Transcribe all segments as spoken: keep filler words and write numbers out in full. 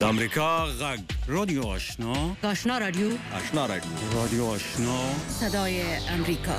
امریکا غږ رادیو آشنا آشنا رادیو آشنا رادیو رادیو آشنا صدای امریکا.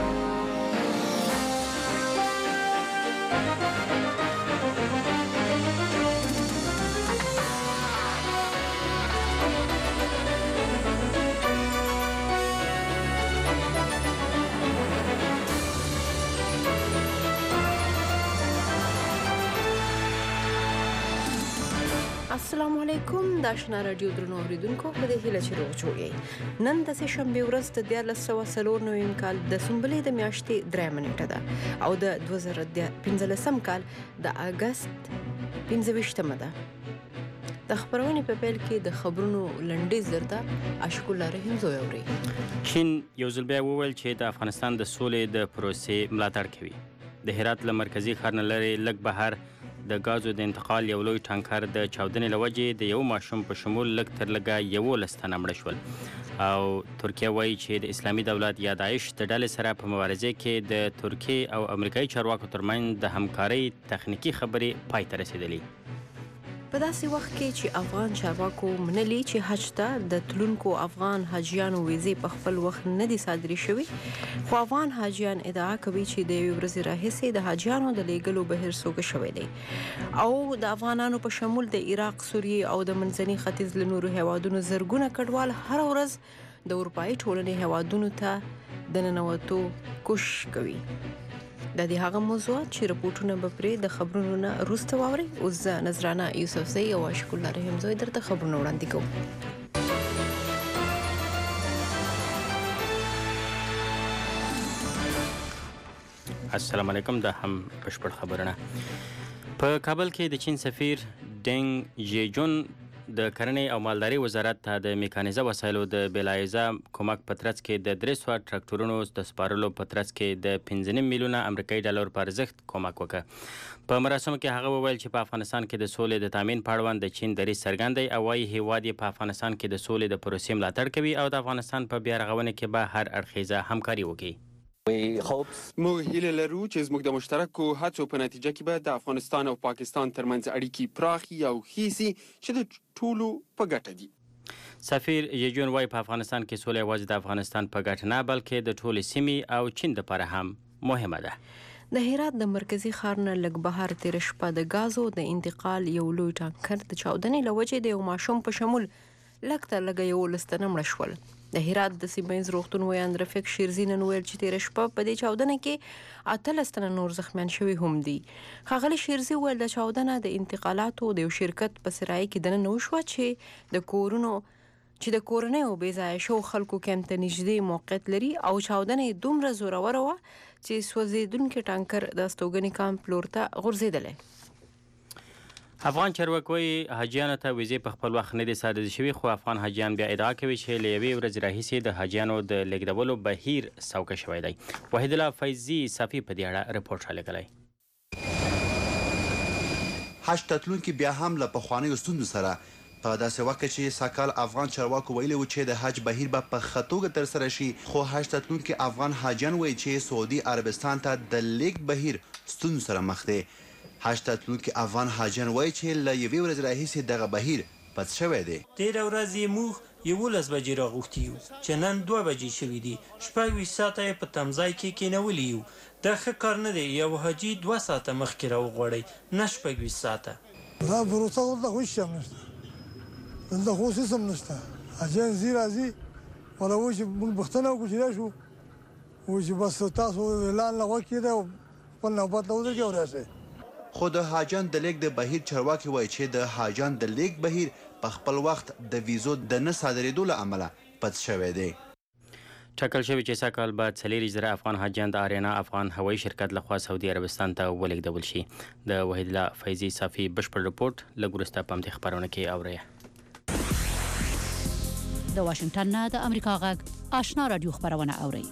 السلام علیکم. د آشنا رادیو درنو اوریدونکو، په دې هیله چې روغ جوړ یې. نن د سه شنبې ورځ د دیارلس سوه څلور نویم کال د سنبلې د میاشتې درېیمه نیټه ده او د دوه زره پنځلسم کال د اګست پنځه ویشتمه ده. د خبرونې په پیل کې د خبرونو لنډیز درته عاشق الله رحیم زوی اوري. چین یو ځل بیا وویل چې د افغانستان د سولې د پروسې ملاتړ کوي. د هرات له مرکزي ښار نه لرې لږ بهر د غازو د انتقال یو لوی ټانکر د چاودنې له وجې د یو ماشوم په شمول لږ تر لږه یولس تنه مړه شول او ترکیه وایي چې د اسلامي دولت یا داعش د ډلې سره په مبارزه کې د ترکیې او امریکایي چارواکو ترمنځ د همکارۍ تخنیکي خبرې پای ته رسېدلې. په داسې وخت کې چې افغان چارواکو منلي چې حج ته د تلونکو افغان حاجیانو ویزې په خپل وخت نه دي صادرې شوي، خو افغان حاجیان ادعا کوي چې د یوې ورځې راهیسې د حاجیانو د لیږلو بهیر سوګه شوی دی او د افغانانو په شمول د عراق، سوریې او د منځني ختیځ له نورو هیوادونو زرګونه کډوال هره ورځ د اروپایي ټولنې هیوادونو ته د ننوتو کوشش کوي. د دې هغه موضوعات چې رپورټونه به پرې د خبرونو نه وروسته واورئ. اوس زه نذرانه یوسفزۍ او عاشق الله رحیم زوی درته خبرونه وړاندې کوم. السلام علیکم. دا هم بشپړ خبرونه. په کابل کې د چین سفیر ډینګ ژیجون د کرنې او مالدارۍ وزارت ته د میکانیزه وسایلو د بېلایزه کومک په ترڅ کې د درې سوه ټراکټورونو د سپارلو په ترڅ کې د پنځه نیم میلیونه امریکایي ډالر په ارزښت کومک وکړ. په مراسمو کې هغه وویل چې په افغانستان کې د سولې د تامین په اړوند د چین دریځ څرګند دی او وایي هیواد یې په افغانستان کې د سولې د پروسې ملاتړ کوي او د افغانستان په بیا رغونه کې به هر اړخیزه همکاري وکړي. موږ هیله لرو چې زموږ د مشترکو هڅو په نتیجه کې به د افغانستان او پاکستان ترمنځ اړیکې پراخي او ښې سي چې د ټولو په ګټه دي. سفیر یجون وایي په افغانستان کې سوله یوازې د افغانستان په ګټه نه بلکې د ټولې سیمې او چین لپاره هم مهمه ده. د هرات د مرکزي ښار نه لږ بهر تېره شپه د غازو د انتقال یو لوی ټانکر د چاودنې له وجې د یو ماشوم په شمول لږ تر لږه یولس تنه مړه شول. د هرات د سیمه ییز روغتون ویاند رفیق شیرزي نن ویل چې تېره شپه په دې چاودنه کې اتلس تنه نور زخمیان شوي هم دي. ښاغلي شیرزي ویل د چاودنه د انتقالاتو د یو شرکت په سرایه کې دننه وشوه چې د کورونو چې د کورنیو بې ځایه شوو خلکو کیمپ ته نږدې موقعیت لري او چاودنه یې دومره زوروره وه چې سوځېدونکی ټانکر د استوګنې کامپ لور ته غورځېدلی. افغان چارواکي وایي حاجیانو ته ویزې په خپل وخت نه دي صادرې شوي، خو افغان حاجیان بیا ادعا کوي چې له یوې ورځې راهیسې د حاجیانو د لیږدولو بهیر سوکه شوی دی. وحید الله فیضي صافي په دې اړه رپورټ رالیږلی. حج ته تلونکي بیا هم له پخوانیو ستونزو سره په داسې وخت کې چې ساکال افغان چارواکو ویلي و چې د حج بهیر به په ښه توګه ترسره شي، خو حج ته تلونکي افغان حاجیان وایي چې سعودي عربستان ته د لیږد بهیر ستونزو سره مخ دی. حج ته تلونکي افغان حاجیان وایي چې له یوې ورځې راهیسې دغه بهیر پس شوی دی. تېره ورځ یې موږ یولس بجې راغوښتي یو چې نن دوه بجې شوي دي. شپږ ویشت ساعته یې په تمځای کې کېنولي یو. دا ښه کار نه دی. یو حاجي دوه ساعته مخکې راوغواړئ، نه شپږ ویشت ساعته. دا پروسه دلته خو هېڅ هم نشته، دلته خو اوس هېڅ هم نشته. حاجیان ځي راځي ولا وایي چې موږ پوښتنه وکړو چې راشو، وایي چې بس تاسو اعلان له غوږ کېده او خپل نوبت له ودرېږئ او راشئ. خو د حاجیان د لیږد د بهیر چارواکي وایي چې د حاجیان د لیږد بهیر په خپل وخت د ویزو د نه صادرېدو له امله پس شوی دی. ټاکل شوي چې سږ کال به څلېرویشت زره افغان حاجیان د آریانا افغان هوایي شرکت لخوا سعودي عربستان ته ولېږدول شي. د وحید الله فیضي صافي بشپړ رپورټ لږ وروسته په همدې خپرونه کې اورئ. د واشنګټن نه د امریکا غږ آشنا رادیو خبرونه اورئ.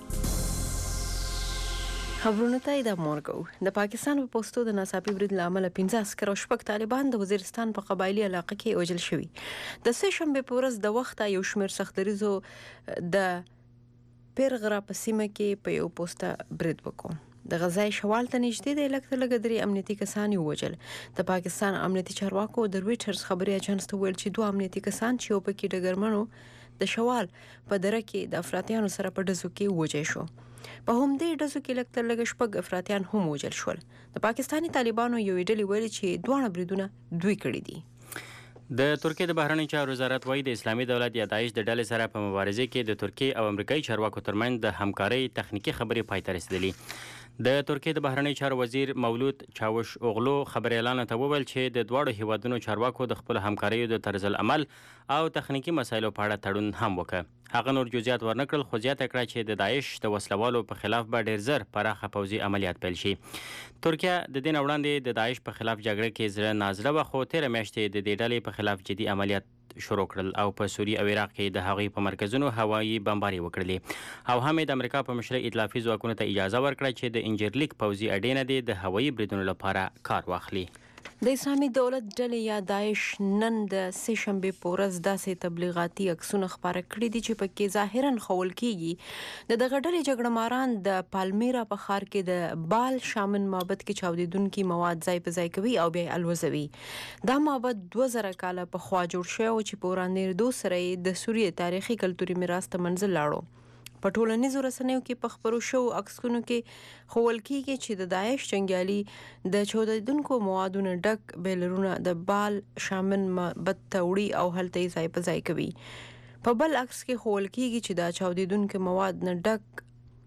خبرونه ته ادامه ورکوو. د پاکستان په پوستو د ناڅاپي برید له امله پنځه عسکر او شپږ طالبان د وزیرستان په قبایلي علاقه کې وژل شوي. د سه شنبې په ورځ د وخته یو شمېر سختدریځو د پیرغره په سیمه کې په یو پوسته برید وکړ. د غزای شوال ته نږدې د لکه لګ درې امنیتي کسان ووجل. د پاکستان امنیتي چارواکو د رويټرز خبري اژانس ته ویل چې دوه امنیتي کسان چې یو پکې ډګرمنو د شوال په دره کې د افراطیانو سره په ډزو کې وجل شو. په همدې ډزو کې لکه لګ شپږ افراطیان هم وجل شول. د پاکستاني طالبانو یو ډلې ویلي چې دوه بریدونه دوی کړي دي. د ترکیې د بهرنی چارو وزارت وايي د اسلامي دولت یا داعش د ډلې سره په مبارزه کې د ترکیې او امریکایي چارواکو ترمنځ د همکارۍ تخنیکی خبرې پای ته رسیدلې. د ترکیې د بهرنی چارو وزیر مولود چاوش اوغلو خبريالانو ته وویل چې د دواړو هیوادونو چارواکو د خپل همکاریو د طرز العمل او تخنیکی مسایلو په اړه تړون هم وکړ. هغه نور جزئیات ورنکړل خو زیاته کړه چې د داعش د وسلوالو په خلاف به ډیر زر پراخه پوځي عملیات پیل شي. ترکیه د دې نه وړاندې د داعش په خلاف جګړه کې زړه نازړه وه خو تېره میاشت د دې ډلې په خلاف جدي عملیات شروع کړل او په سوریه او عراق کې د هغوی په مرکزونو هوایي بمباري وکړلې او هم د امریکا په مشرۍ ائتلافي ځواکونو ته اجازه ورکړه چې د انجرلیک پوځي اډې نه د هوایي بریدونو لپاره کار واخلي. د اسلامي دولت ډلې یا داعش نن د سه شنبې په ورځ داسې تبلیغاتي عکسونه خپاره کړي دي چې پکې ظاهرا خول کیږي د دغه ډلې جګړهماران د پالمیرا په ښار کې د بال شامن معبد کې چاودیدونکي مواد ځای په ځای کوي او بیا الوزوي. دا معبد دوه زره کاله پخوا جوړ شوی و چې په ورانېدو سره یې د سوریې تاریخي کلتوري میراث ته منزل لاړو. په ټولنیزو رسنیو کې په خبرو شو عکسونو کې خول کیږي چې د داعش جنگیالي د چاودیدونکو موادونو ډک بیلرونه د بال شامن معبد ته وړي او هلته یې ځای په ځای کوي. په بل عکس کې خول کیږي چې د چاودیدونکو مواد نه ډک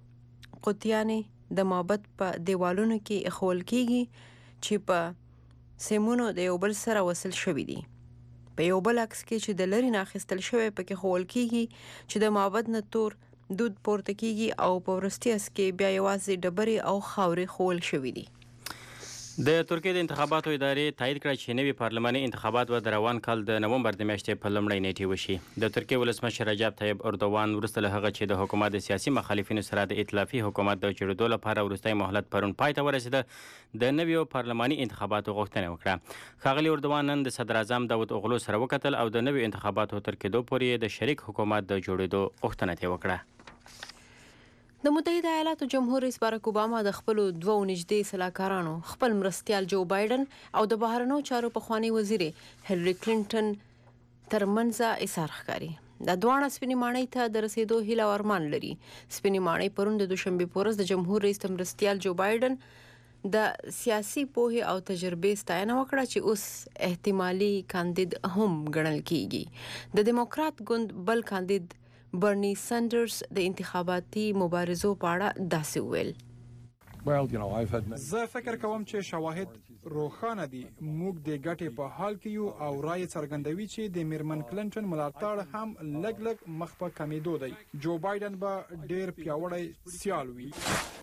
قطیانې د معبد په دیوالونو کې خول کیږي چې په سیمونو د یو بل سره وصل شوي دي. په یو بل عکس کې چې د لري نه اخیستل شوی پکې خول کیږي چې د معبد نه تور دود پورته کیږي او په ورستي اس کې بیا یوازې ډبرې او خاورې خول شوي دي. د ترکیې د انتخاباتو ادارې تایید کړه چې نوي پارلماني انتخابات به د روان کال د نومبر د میاشتې په لومړۍ نیټې وشي. د ترکیې ولسمشر رجب طیب اردوغان وروسته له هغه چې د حکومت د سیاسي مخالفینو سره د ائتلافي حکومت د جوړېدو لپاره وروستی مهلت پرون پای ته ورسېده د نویو پارلماني انتخاباتو غوښتنه وکړه. ښاغلي اردوغان نن د صدر اعظم داود اوغلو سره وکتل او د نویو انتخاباتو تر کېدو پورې د شریک حکومت د جوړېدو غوښتنه یې وکړه. د متحده ایالاتو جمهور رئیس باراک اوباما د خپل دوه نږدې سلاکارانو خپل مرستیال جو بایدن او د بهرنیو چارو پخوانی وزیر هیلری کلینټن ترمنځ ایثار ښکاري. د دوه سپینې ماڼۍ ته د رسیدو هیله او ارمان لري. سپینې ماڼۍ پرون د دوشنبه په ورځ د جمهور رئیس مرستیال جو بایدن د سیاسي پوهې او تجربې ستاینه وکړه چې اوس احتمالي کاندید هم ګڼل کیږي. د دیموکرات ګوند بل کاندید برنی سندرز د انتخاباتي مبارزو په اړه داسې ویل. زه فکر کوم چې شواهد روښانه دي. موږ د ګټې په حال کې یو او رائے څرګندوي چې د میرمن کلینټن ملاتړ هم لږ لږ مخ په کمیدو دی. جو بایدن به ډیر پیاوړی سیال وي.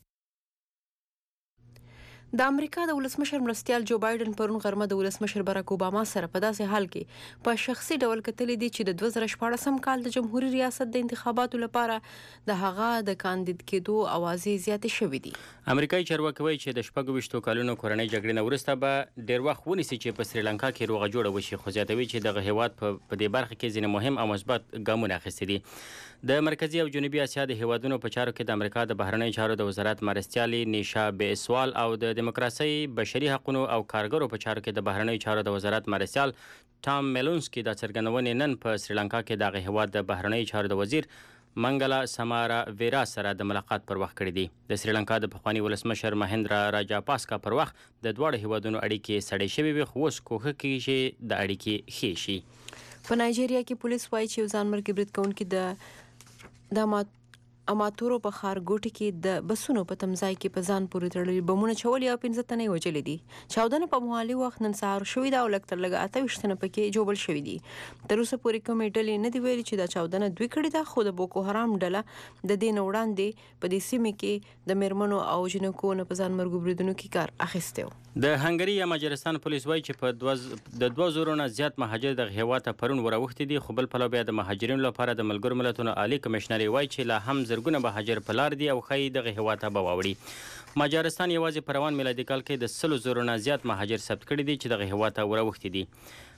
د امریکا د ولسمشر مرستیال جو بایدن پرون غرمه د ولسمشر باراک اوباما سره په داسې حال کې په شخصي ډول کتلې دي چې د دوه زره شپاړسم کال د جمهوریت ریاست د انتخاباتو لپاره د هغه د کاندید کېدو اوازې زیاتې شوې دي. امریکایي چارواکي وایي چې د شپږ ویشتو کلونو کورنۍ جګړې نه وروسته به ډیر وخت ونیسي چې په سریلانکا کې روغه جوړه وشي خو زیاتوي چې دغه هیواد په دې برخه کې ځینې مهم او مثبت ګامونه اخیستي دي. د مرکزی او جنوبي اسیا د هیوادونو په چارو کې د امریکا د بهرنیو چارو د وزارت مرستیالي نیشا بیسوال او د دیموکراسي بشري حقوقو او کارګرو په چارو کې د بهرنیو چارو د وزارت مرستیال ټام میلونسکي د څرګندونې نن په سریلانکا کې د هیواد د بهرنیو چارو د وزیر منګلا سمارا ویرا سره د ملاقات پر وخت کړی دی. د سریلانکا د پخوانی ولسمشر مهندرا راجا پاسکا پر وخت د دواړو هیوادونو اړیکې سړې شوې وي خو اوس کوښښ کوي چې د اړیکې ښې شي. په نایجیریا کې پولیس وایي چې ځانمرګي برید کوونکي د د اماتورو په ښارګوټي کې د بسونو په تمځای کې په ځان پورې تړلي بمونه چولي او پنځه تنې وژلي دي. چاودنه په محلي وخت نن سهار شوې ده او لږ تر لږه اته ویشت تنه پکې ژوبل شوي دي. تر اوسه پورې کومې ډلې نه دي ویلي چې دا چاودنه دوی کړې ده خو د بوکو حرام ډله د دې نه وړاندې په دې سیمې کې د میرمنو او جنکو نه په ځانمرګو بریدونو کې کار اخیستی و. د هنګري یا مجارستان پولیس وایي چې په دوز د دوه زرو نه زیات مهاجر دغه هیواد ته پرون وراوښتي دي خو بل پلو بیا د مهاجرینو لپاره د ملګرو ملتونو عالی کمشنر وایي چې لا هم زرګونه مهاجر په لار دي او ښایي دغه هیواد ته به واوړي. مجارستان یوازې په روان میلادي کال کې د سلو زرو نه زیات مهاجر ثبت کړي دي چې دغه هیواد ته وراوښتي دي.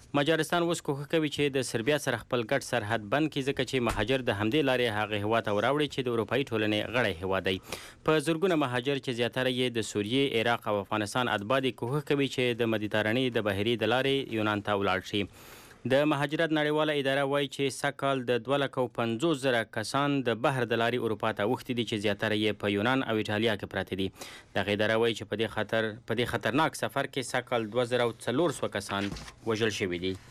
مجارستان اوس کوښښ کوي چې د سربیا سره خپل ګډ سرحد بند کړي ځکه چې مهاجر د همدې لارې هغه هیواد ته وراوړي چې د اروپایي ټولنې غړی هیواد دی. په زرګونه مهاجر چې زیاتره یې د سوریې، عراق او افغانستان اتباع دي کوښښ کوي چې د مدیترانې د بحري د لارې یونان ته ولاړ شي. د مهاجرت نړیواله اداره وایي چې سږکال د دوه لکه او پنځوس زره کسان د بحر د لارې اروپا ته اوښتي دي چې زیاتره یې په یونان او ایټالیا کې پراته دي. دغه اداره وایي چې په دې خطر په دې خطرناک سفر کې سږکال دوه زره او څلور سوه کسان وژل شوي دي.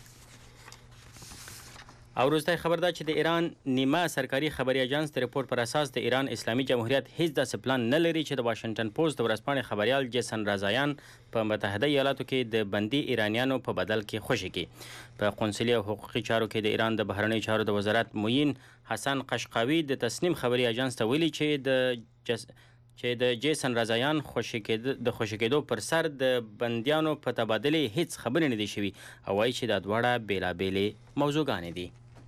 او وروستی خبر دا چې د ایران نیمه سرکاري خبري اجانس د رپورټ پر اساس د ایران اسلامي جمهوریت هیڅ داسې پلان نه لري چې د واشنګټن پوسټ د ورځپاڼې خبریال جیسن رازایان په متحده ایالاتو کې د بندي ایرانیانو په بدل کې خوشي کړي. په قونسلي او حقوقي چارو کې د ایران د بهرنیو چارو د وزارت معین حسن قشقاوي د تسنیم خبري اجانس ته ویلي چې د جس چې د جیسن رازایان خوشي کېدو د خوشي کېدو پر سر د بندیانو په تبادلې هیڅ خبرې نه دي شوي او وایي چې دا دواړه بېلابېلې موضوعګانې دي.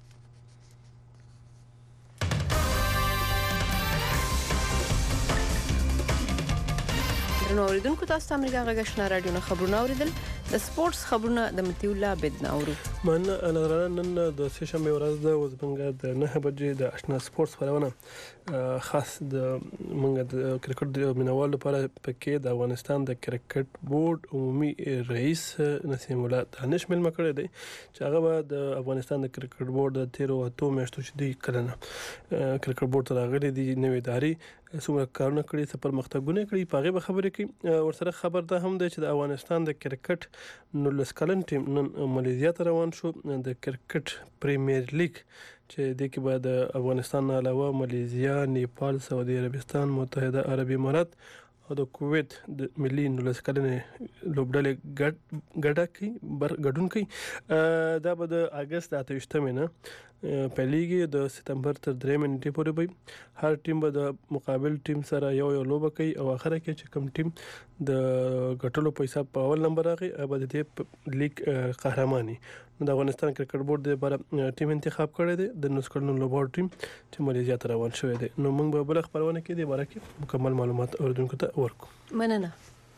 نو اوریدونکو تاسو ته امریکا غږ آشنا رادیو نه خبرونه اوریدل. د سپورتس خبرونه د متي الله بدنا اورو. من نظر نن د سه شنبه ورځ د وزبنګ د نه بجې د آشنا سپورتس خبرونه خاص د منګ د کرکټ د مینوال لپاره پکې د افغانستان د کرکټ بورډ عمومي رئیس نسیم الله دانش مل مکړه دی چې هغه به د افغانستان د کرکټ بورډ د تیرو اتو میاشتو چې دی کلنه کرکټ بورډ ته راغلي دي نوې اداري څومره کارونه کړي څه پرمختګونه کړي په هغه به خبرې کوي. ورسره خبر ده هم ده چې د افغانستان د کرکټ نولس کلن ټیم نن مالیزیا ته روان شو د کرکټ پریمیر لیګ چې د کې بعد افغانستان نه علاوه مالیزیا، نیپال، سعودي عربستان، متحده عربي امارات او د کویت د ملي نولس کلنې لوبډلې ګډه کوي ګډون کوي. دا به د اگست اته ویشتمې نه پیلیږي د سپتمبر تر درېیمې نیټې پورې به هر ټیم به د مقابل ټیم سره یو یو لوبه کوي او اخره کې چې کوم ټیم د ګټلو په حساب په اول نمبر راغی به د دې لیګ قهرماني. نو د افغانستان کرکټ بورډ د لپاره ټیم انتخاب کړی دی د نولس کلنو لوبغاړو ټیم چې مالیزیا ته روان شوی دی. نو موږ به بل خبرونه کې د باره کې مکمل معلومات اوریدونکو ته ورکو. مننه.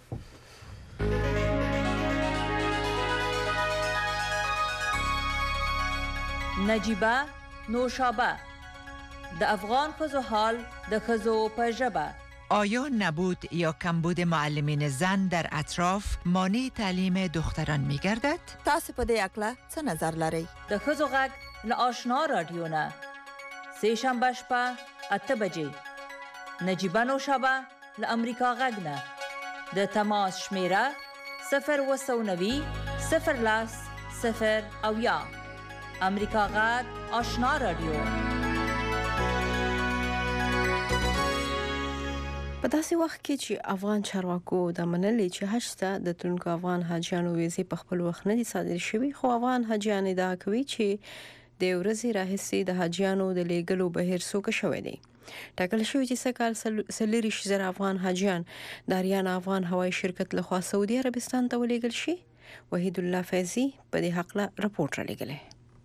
نجیبه نوشابه د افغان ښځو حال د ښځو په ژبه. آیا نبود یا کمبود معلمین زن در اطراف مانع تعلیم دختران می گردد؟ تاسو په دې اړه څه نظر لرئ؟ د ښځو غږ له آشنا رادیو نه سه شنبه شپه اته بجې. نجیبه نوشابه له امریکا غږ نه د تماس شمیره صفر اوه نوي صفر لاس صفر او یا امریکا غږ آشنا رادیو. په داسې وخت کې چې افغان چارواکو د منلې چې حج ته د تلونکو افغان حاجیانو ویزې په خپل وخت نه دي صادرې شوي، خو افغان حاجیان ادعا کوي چې د ورځې راهیسې د حاجیانو د لیږلو بهیر سوکه شوی دی. ټاکل شوی چې سږکال څلوېښت زره افغان حاجیان د اریانا افغان هوایي شرکت لخوا سعودي عربستان ته ولېږل شي. وحید الله فیضي په دې هکله رپورټ رالیږلی.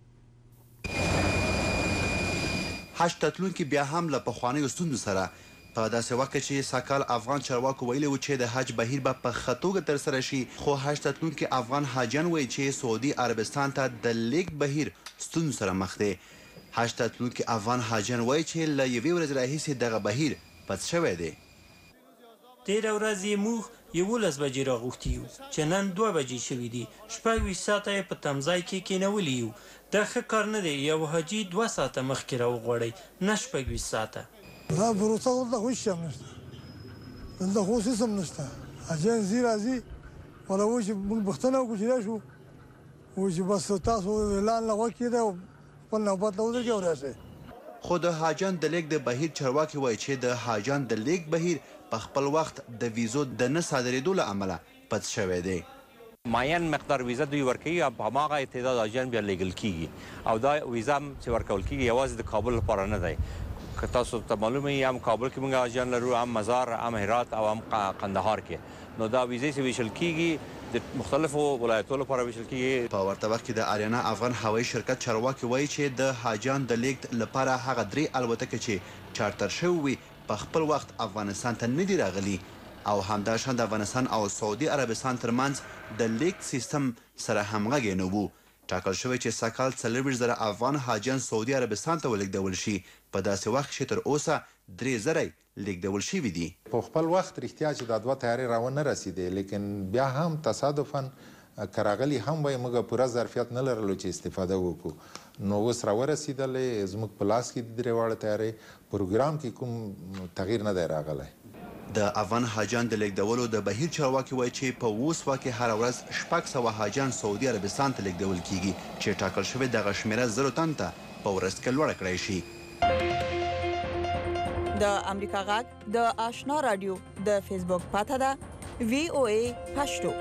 حج ته تلونکي بیا هم له پخوانیو ستونزو سره په داسې وخت کې چې سږکال افغان چارواکو ویلي و چې د حج بهیر به په ښه توګه ترسره شي، خو حج ته تلونکي افغان حاجیان وایي چې سعودي عربستان ته د لیږد بهیر ستونزو سره مخ دی. حج ته تلونکي افغان حاجیان وایي چې له یوې ورځې راهیسې دغه بهیر پڅ شوی دی. تېره ورځ یې موږ یولس بجې راغوښتي یو چې نن دوه بجې شوي دي. شپږ ویشت ساعته یې په تمځای کې کېنولي یو. دا ښه کار نه دی. یو حاجي دوه ساعته مخکې راوغواړئ نه شپږ ویشت ساعته. دا پروسه دلته هیڅ شی هم نشته، دلته خو هیڅ هم نشته. حاجیان ځي راځي ولا وایي چې موږ پوښتنه وکړو چې راشو، وایي چې بس تاسو اعلان لغوه کېده او خپل نوبت ته ودرېږئ او راشئ. خو د حاجیان د لیږد د بهیر چارواکي وایي چې د حاجیان د لیږد بهیر په خپل وخت د ویزو د نه صادرېدو له امله پڅ شوی دی. معین مقدار ویزه دوی ورکوي او هماغه تعداد حاجیان بیا لیږل کیږي او دا ویزه هم چې ورکول کیږي یوازې د کابل لپاره نه دی. که تاسو ته معلومه وي هم کابل کې موږ حاجیان لرو، هم مزار، هم هرات او هم قندهار کې. نو دا ویزې چې ویشل کیږي د مختلفو ولایتونو لپاره ویشل کیږي. په ورته وخت کې د اریانا افغان هوایي شرکت چارواکي وایي چې د حاجیان د لیږد لپاره هغه درې الوتکې چې چارتر شوي وي په خپل وخت افغانستان ته نه دي راغلي او همداشان د افغانستان او سعودي عربستان ترمنځ د لیږد سیستم سره همغږی نه وو. ټاکل شوی چې سږکال څلوېښت زره افغان حاجیان سعودي عربستان ته ولېږدول شي په داسې وخت چې تر اوسه درې زره یې لېږدول شوي دي. په خپل وخت رښتیا چې دا دوه تیارې راونه رسېدې، لیکن بیا هم تصادفاً که راغلي هم وای موږ پوره ظرفیت نه لرلو چې استفاده وکړو، نو اوس راورسېدلې زموږ په لاس کې د درې واړه تیارې پروګرام کې کوم تغییر نه دی راغلی. د افغان حاجیان د لیږدولو د بهیر چارواکي وایي چې په اوه سوه کې هره ورځ شپږ سوه حاجیان سعودي عربستان ته لیږدول کیږي چې ټاکل شوې دغه شمېره زرو تن ته په ورځ کې لوړه کړی شي. د امریکا غږ د آشنا رادیو د فیسبوک پاته ده وی او ای پښتو.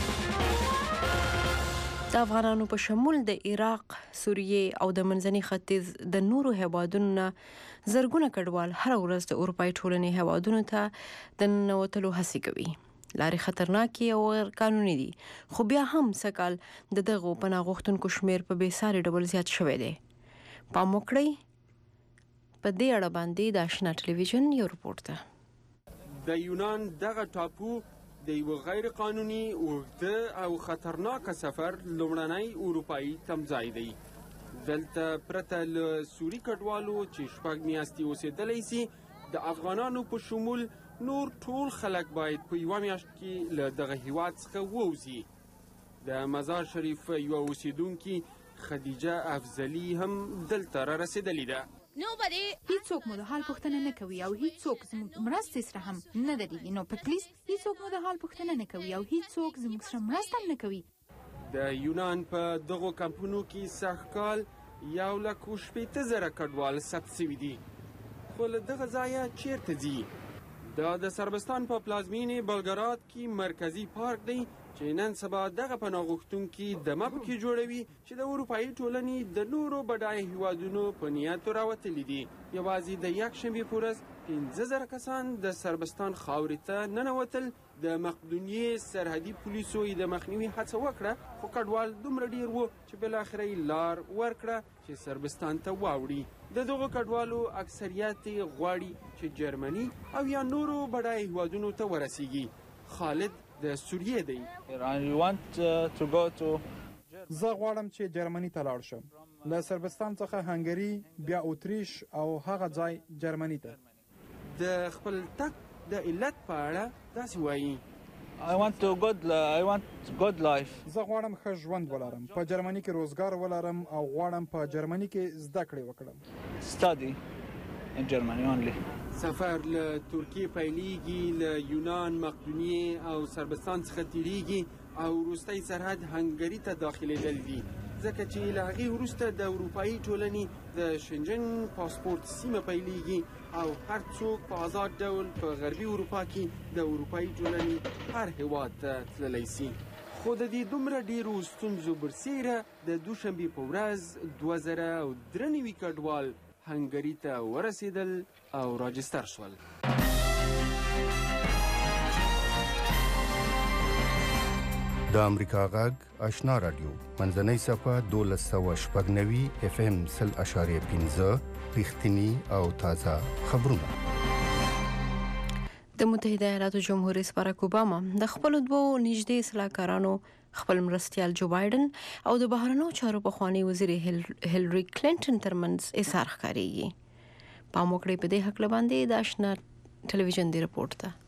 د افغانانو په شمول د عراق، سوریې او د منځني ختیځ د نورو هیوادونو نه زرګونه کډوال هر ورځ د اروپای ټولنې هیوادونو ته د ننوتلو هڅې کوي. لارې خطرناکې او غیر قانوني دي، خو بیا هم سږکال د دغو پناه غوښتونکو شمېر په بېساري ډول زیات شوی دی. پام وکړئ. په دې اړه باندې د آشنا ټلویزیون یو رپورټ ده. د یونان دغه ټاپو د یو غیر قانوني اوږده او خطرناکه سفر لومړنی اروپایي تمځای دی. دلته پرته له سوري کډوالو چې شپږ میاشتې اوسېدلی سي، د افغانانو په شمول نور ټول خلک باید په یوه میاشت کې له دغه هیواد څخه ووځي. د مزار شریف یوه اوسېدونکي خدیجه افضلي هم دلته را رسېدلې ده. هیڅوک مو د حال پوښتنه نه کوي او هیڅوک زموږ مرستې سره هم نه درېږي. نو په پلیس هیڅوک مو د حال پوښتنه نه کوي او هیڅوک زموږ سره مرسته هم نه کوي. د یونان په دغو کمپونو کې سږکال یو لک او شپېته زره کډوال ثبت سوي دي. خو له دغه ځایه چیرته ځي؟ دا د سربستان په پلازمینې بلګراد کې مرکزي پارک دی چې نن سبا دغه پناه غوښتونکي دمه پکې جوړوي چې د اروپایي ټولنې د نورو بډایه هیوادونو په نیت راوتلي دي. یوازې د یکشنبې په ورځ پنځه زره کسان د سربستان خاورې ته ننوتل. د مقدونیې سرحدي پولیسو یې د مخنیوي هڅه وکړه، خو کډوال دومره ډیر وو چې بالاخره یې لار ورکړه چې سربستان ته واوړي. د دغو کډوالو اکثریت غواړي چې جرمني او یا نورو بډایه هیوادونو ته ورسیږي. خالد د سوریې دی. زه غواړم چې جرمني ته لاړ شم، له سربستان څخه هنګري، بیا اتریش او هغه ځای جرمني ته. د خپل تګ د علت په اړه داسې وایي. زه غواړم ښه ژوند ولرم، په جرمني کې روزګار ولرم او غواړم په جرمني کې زده کړې وکړم. سفر له ترکیې پیلیږي، له یونان، مقدونیې او سربستان څخه تیریږي او وروستی سرحد هنګري ته داخلېدل دي، ځکه چې له هغې وروسته د اروپایي ټولنې د شنجن پاسپورت سیمه پیلیږي او هر څوک په آزاد ډول په غربي اروپا کې د اروپایي ټولنې هر هیواد ته تللی سي. خو د دې دومره ډیرو ستونزو برسیره د دوشنبې په ورځ دوه زره او درې نوي کډوال هنګري ته ورسېدل او راجستر شول. د امریکا غږ آشنا رادیو منځنۍ صفحه دولس سوه شپږ نوي اف ام سل اشاریه پنځه رښتینی او تازه خبرونه. د متحده ایالاتو جمهور رئیس باراک اوباما د خپل دوو نږدې سلاکارانو خپل مرستیال جو بایدن او د بهرنیو چارو پخوانی وزیر هیلری کلینټن ترمنځ اثار ښکارېږي. پام وکړئ په دې هکله باندې د آشنا ټلویزیون دی رپورټ ده.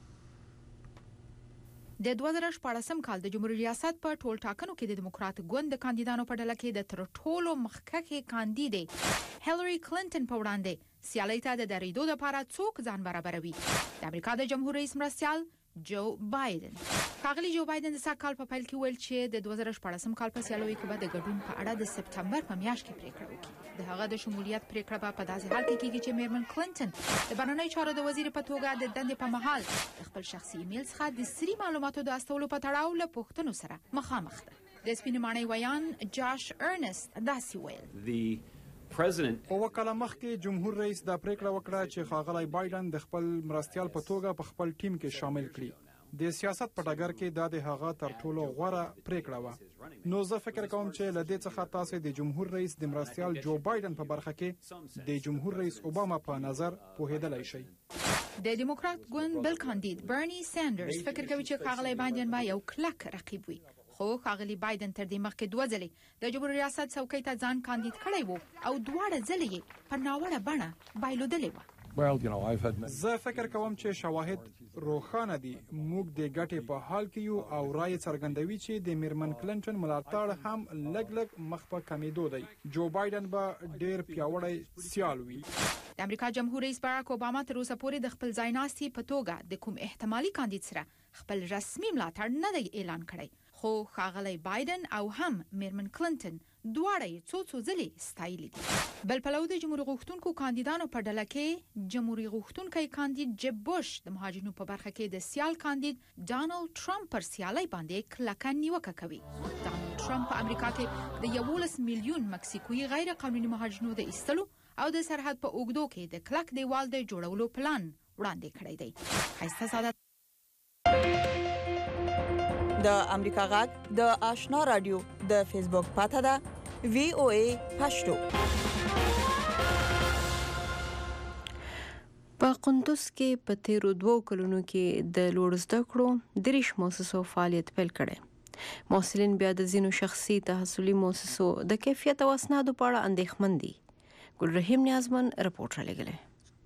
د دوه زره شپاړسم کال د جمهوریت ریاست په ټول ټاکنو کې د دیموکرات ګوند د کاندیدانو په ډله کې د تر ټولو مخکښې کاندیدې هیلری کلینټن په وړاندې سیالۍ ته د درېدو لپاره څوک ځان برابروي؟ د امریکا د جمهور رئیس مرستیال جو بایدن. ښاغلي جو بایدن د سږ کال په پیل کې ویل چې د دوه زره شپاړسم کال په سیالیو کې به د ګډون په اړه د سپتمبر په میاشت کې پریکړه وکړي. د هغه د شمولیت پریکړه به په داسې حال کې کېږي چې میرمن کلینټن د بهرنیو چارو د وزیر په توګه د دندې په مهال د خپل شخصي ایمیل څخه د سري معلوماتو د استولو په تړاو له پوښتنو سره مخامخ ده. د سپینې ماڼۍ ویان جاش ارنست داسې ویل. اوه کاله مخکې جمهور رئیس دا پریکړه وکړه چې ښاغلی بایدن د خپل مرستیال په توګه په خپل ټیم کې شامل کړي. د سیاست په ډګر کې دا د هغه تر ټولو غوره پریکړه وه. نو زه فکر کوم چې له دې څخه تاسو د جمهور رئیس د مرستیال جو بایدن په برخه کې د جمهور رئیس اوباما په نظر پوهیدلای شئ. د دیموکرات ګوند بل کاندید برني ساندرز فکر کوي چې ښاغلی بایدن به یو کلک رقیب وي، خو ښاغلي بایدن تر دې مخکې دوه ځلې د جمهور ریاست څوکۍ ته ځان کاندید کړی وو او دواړه ځلې یې په ناوړه بڼه بایلودلې وه. زه فکر کوم چې شواهد روښانه دي. موږ د ګټې په حال کې یو او رای څرګندوي چې د میرمن کلنټن ملاتړ هم لږ لږ مخ په کمیدو دی. جو بایدن به ډیر پیاوړی سیال وي. د امریکا جمهور رئیس باراک اوباما تر اوسه پورې د خپل ځایناستي په توګه د کوم احتمالي کاندید سره خپل رسمي ملاتړ نه دی اعلان کړی، خو ښاغلی بایدن او هم میرمن کلنټن دواړه یې څو څو ځلې ستایلي دي. بل پلو د جمهور غوښتونکو کاندیدانو په ډله کې جمهوری غوښتونکی کاندید جب بوش د مهاجرینو په برخه کې د سیال کاندید ډانلډ ټرمپ پر سیالۍ باندې کلکه نیوکه کوي. ډانلډ ټرمپ په امریکا کې د یولس میلیون مکسیکوي غیر قانوني مهاجرینو د ایستلو او د سرحد په اوږدو کې د کلک دیوال د جوړولو پلان وړاندې کړی دی. ښایسته سعادت د امریکا غږ د آشنا رادیو د فیسبوک پاته ده وی او ای پښتو. په قندوز کې په تیرو دوو کلونو کې د لوړ زده کړو دریش مؤسسو فعالیت پیل کړي. محصلین بیا د ځینو شخصي تحصیلي مؤسسو د کیفیت او اسنادو په اړه اندېښمن دي. ګل رحیم نیازمن رپورټ رالیږلی.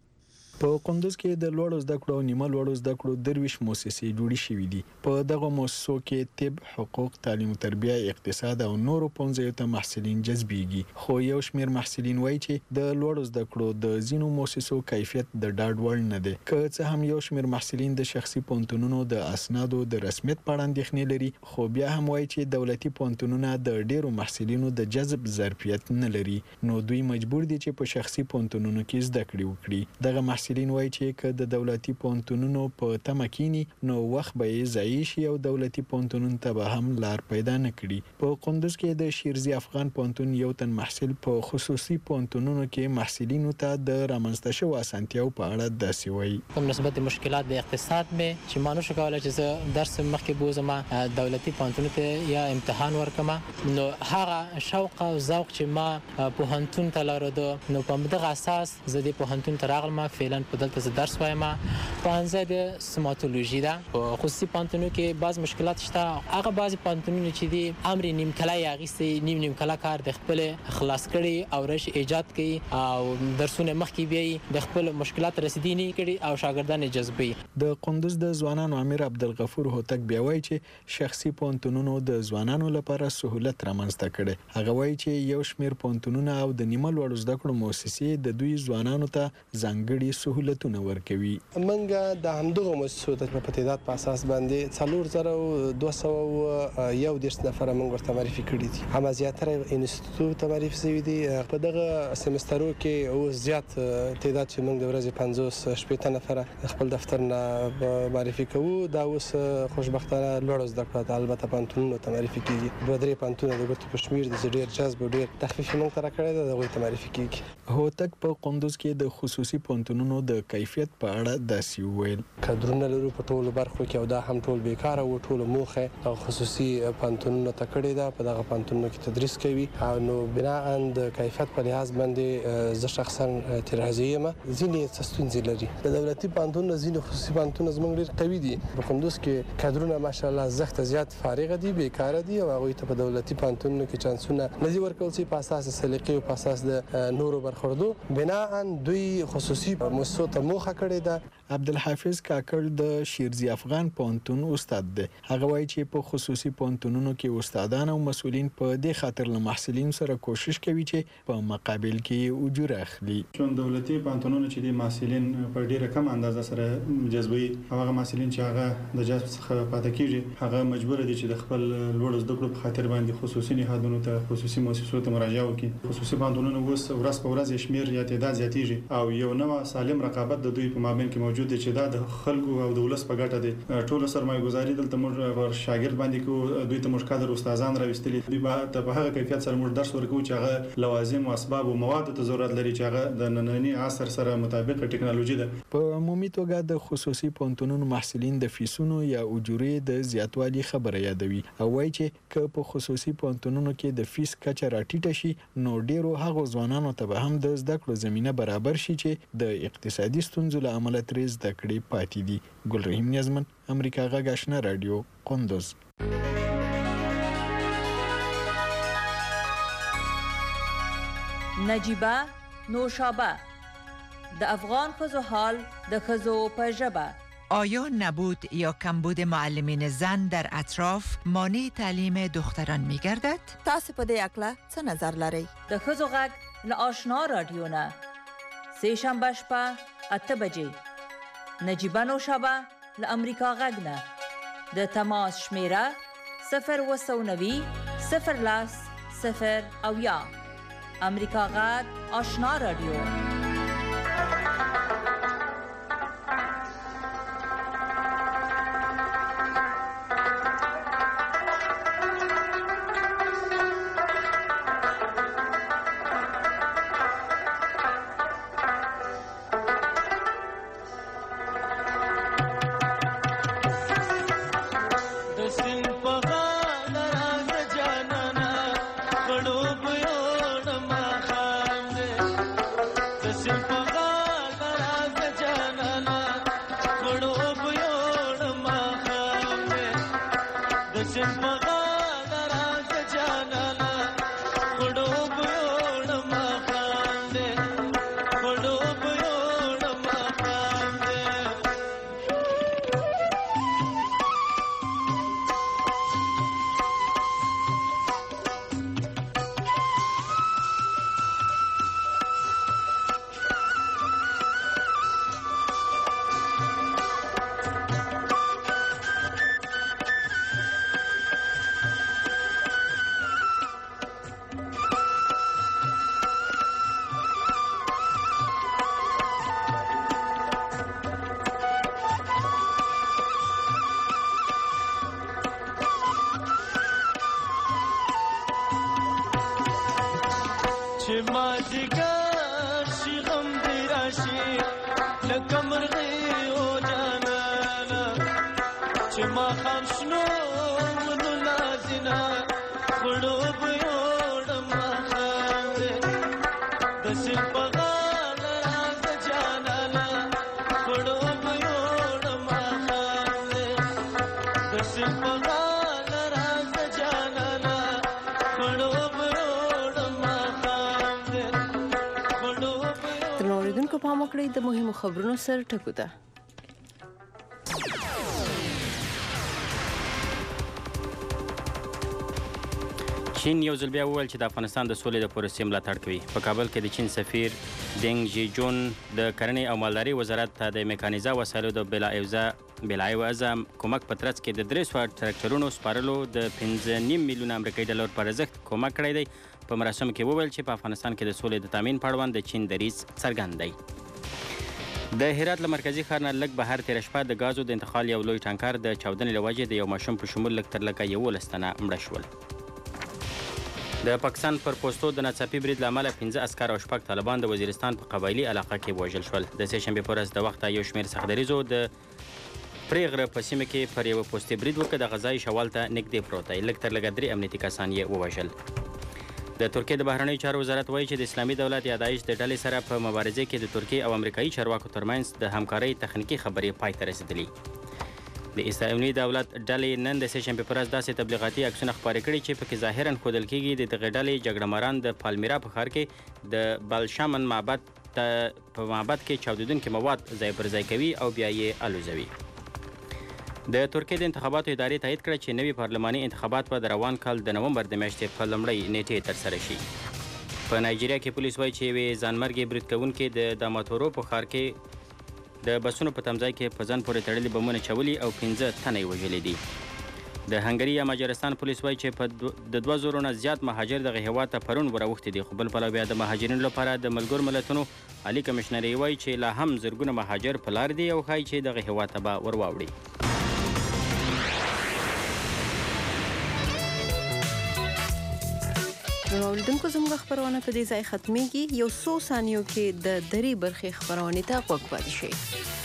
په قندوز کې د لوړو زده کړو او نیمه لوړو زده کړو درویش مؤسسې جوړې شوې دي. په دغه مؤسسو کې طب، حقوق، تعلیم او تربیه، اقتصاد او نورو پوهنځیو ته محصلین جذبېږي. خو یو شمېر محصلین وایي چې د لوړو زده کړو د ځینو مؤسسو کیفیت د ډاډ وړ نه دی. که څه هم یو شمېر محصلین د شخصي پوهنتونونو د اسنادو د رسمیت په اړه اندېښنې لري، خو بیا هم وایي چې دولتي پوهنتونونه د ډېرو محصلینو د جذب ظرفیت نه لري، نو دوی مجبور دي چې په شخصي پوهنتونونو کې زده کړې وکړي. دغه محصلین وایي چې که د دولتي پوهنتونونو په تمه کینی نو وخت به یې ضایع شي او دولتي پوهنتونونو ته به هم لار پیدا نه کړي. په قندوز کې د شیرزي افغان پوهنتون یو تن محصل په خصوصي پوهنتونونو کې محصلینو ته د رامنځته شوو اسانتیاو په اړه داسې وایي. کوم نسبت مشکلات د اقتصاد مې چې ما نشو کولای چې زه درس مخکې بوزم دولتي پوهنتون ته یا امتحان ورکم، نو هغه شوق او ذوق چې ما پوهنتون ته لرلو نو په دغه اساس زه د پوهنتون ته راغلم. فعلا په دلته زه درس وایم. پوهنځی د سماتولوژي ده. په خصوصي پوهنتونونو کې بعض مشکلات شته. هغه بعض پوهنتونونه چې دي امر نیم کلای اخیستي، نیم نیم کلا کار د خپل خلاص کړي او رش ایجاد کړي او درسونه مخکې بیا د خپل مشکلات رسیدنی کړي او شاګردان جذبي. د قندوز د ځوانانو امیر عبدالغفور هوتک بیا وایي چې شخصي پوهنتونونو د ځوانانو لپاره سهولت رامنځته کړي. هغه وایي چې یو شمېر پوهنتونونه او د نیمه لوړو زده کړو مؤسسې د دوی ځوانانو ته ځانګړي سهولتونه ورکوي. منګه د همدغه مؤسسو د تعداد په اساس باندې څلور زره دوه سوه یو دېرش نفره موږ ورته معرفي کړي دي. هم زیاتره انسټیټیوټ ته معرفي شوي دي. په دغه سیمسترو کې اوس زیات تعداد چې موږ د ورځې پنځوس شپېته نفره خپل دفتر نه معرفي کوو. دا اوس خوشبختانه لوړ زده کړه ده. البته پوهنتونونو ته معرفي کیږي. دوه درې پوهنتونونه د ګوتو په شمېر دي چې ډېر جذب او ډېر تخفیف موږ ته راکړی دی، د هغوی ته معرفي کیږي. هوتک په قندوز کې د خصوصي پوهنتونونو د کیفیت په اړه داسې وویل. کادرونه لرو په ټولو برخو کې او دا هم ټول بیکاره و. ټولو موخه خصوصي پوهنتونونو ته کړې ده. په دغه پوهنتونونو کې تدریس کوي او نو بناء د کیفیت په لحاظ باندې زه شخصا اعتراضي یم. ځینې څه ستونزې لري. د دولتي پوهنتونونو ځینې خصوصي پوهنتونونه زموږ ډېر قوي دي. په قندوز کې کادرونه ماشاءالله زښته زیات فارغ دي، بیکاره دي او هغوی ته په دولتي پوهنتونونو کې چانسونه نه دي ورکول شوي په اساس سلیقې او په اساس د نورو برخوردو. بناء دوی خصوصي مؤسسو ته موخه کړې ده. عبدالحافظ کاکړ د شیرزي افغان پوهنتون استاد دی. هغه وایي چې په خصوصي پوهنتونونو کې استادان او مسؤلین په دې خاطر له محصلینو سره کوشش کوي چې په مقابل کې اجور اخلي. چون دولتي پوهنتونونو چې د محصلین په ډیره کم اندازه سره جذبوي، هغه محصلین چې هغه د جذب څخه پاتې کیږي هغه مجبور دي چې د خپل لوړ زده کړو په خاطر باندې خصوصي نهادونو ته، خصوصي مؤسسو ته مراجعه وکړي. خصوصي پوهنتونونو اوس ورځ په ورځ شمیر یا تعداد زیاتیږي او یو نوع سالم رقابت د دوی په مابین کې موجود دی چې دا د خلکو او د ولس په ګټه دی. ټول سرمایه گذاري دلته موږ ور شاګرد باندې کو، دوی ته موږ کادر استادان راوستلي. دوی به په هغه کیفیت سره موږ درس ورکو چې هغه لوازم او اسباب او مواد ته ضرورت لري چې هغه د ننني عصر سره مطابق ټکنالوژي ده. په عمومي توګه د خصوصي پوهنتونونو محصلین د فیسونو یا اجورې د زیاتوالي خبره یادوي او وایي چې که په خصوصي پوهنتونونو کې د فیس کچه راټیټه شي نو ډیرو هغو ځوانانو ته به هم د زده کړو زمینه برابر شي چې د اقتصادي ستونزو له امله ترې زده کړې پاتې دي. ګل رحیم نیازمن، امریکا غږ آشنا رادیو، قندوز. نجیبه نوشابه د افغان ښځو حال د ښځو په ژبه. آیا نبود یا کمبود معلمین زن در اطراف مانع تعلیم دختران می گردد؟ تاسو په دې اړه څه نظر لرئ؟ د ښځو غږ له آشنا رادیو نه سه شنبه شپه اته بجې. نجیبه نوشابه له امریکا غږ نه. د تماس شمیره صفر اووه سوه نوي صفر لس صفر اویا. امریکا غږ آشنا رادیو. د مهمو خبرونو سره ټکو ده. چین یو ځل بیا وویل چې د افغانستان د سولې د پروسې ملاتړ کوي. په کابل کې د چین سفیر دینګ جیجون د کرنې او مالدارۍ وزارت ته د میکانیزه وسایلو د بلاعوضه کومک په ترڅ کې د درې سوه تراکتورونو سپارلو د پنځه نیم میلیونه امریکایي ډالر پر ارزښت کومک کړی دی. په مراسمو کې وویل چې په افغانستان کې د سولې د تامین په اړوند د چین دریځ څرګند دی. د هرات له مرکزي ښار نه لږ بهر تېره شپه د ګازو د انتقال یو لوی ټانکر د چاودنې له وجې د یو ماشوم په شمول لږ تر لږه یولس تنه مړه شول. د پاکستان پر پوستو د ناڅاپي برید له امله پنځه عسکر او شپږ طالبان د وزیرستان په قبایلي علاقه کې ووژل شول. د سه شنبې په ورځ د وخته یو شمېر سختدریځو د پرې غره په سیمه کې پر یوه پوستې برید وکړ. د غذایي شوال ته نږدې پروت دی. لږ تر لږه درې امنیتي کسان یې ووژل. د ترکیې د بهرنیو چارو وزارت وایي چې د اسلامي دولت یا داعش د ډلې سره په مبارزې کې د ترکیې او امریکایي چارواکو ترمنځ د همکارۍ تخنیکي خبرې پای ته رسېدلي. د اسلامي دولت ډلې نن د سه شنبې په ورځ داسې تبلیغاتي عکسونه خپاره کړي چې پکې ظاهراً ښودل کېږي د دغې ډلې جګړهماران د پالمیرا په ښار کې د بالشامن معبد په معبد کې چاودېدونکي مواد ځای پر ځای کوي او بیا یې الوزوي. د ترکیې د انتخاباتو ادارې تایید کړه چې نوي پارلماني انتخابات به د روان کال د نومبر د میاشتې په لومړۍ نیټې ترسره شي. په نایجیریا کې پولیس وایي چې یوې ځانمرګې برید کوونکې د داماتورو په ښار کې د بسونو په تمځای کې په ځان پورې تړلي بمونه چولي او پنځه تنه یې وژلي دي. د هنګري یا مجارستان پولیس وایي چې په د دوه زرو نه زیات مهاجر دغه هېواد ته پرون وراوښتي دي. خو بل پلوه بیا د مهاجرینو لپاره د ملګرو ملتونو عالي کمشنري وایي چې لا هم زرګونه مهاجر په لار دي او ښایي چې دغه هېواد ته به ور واوړي. اوریدونکو زموږ خبرونه په دې ځای ختمېږي. یو څو ثانیو کې د درې برخې خبرونې ته غوږ پاتې شئ.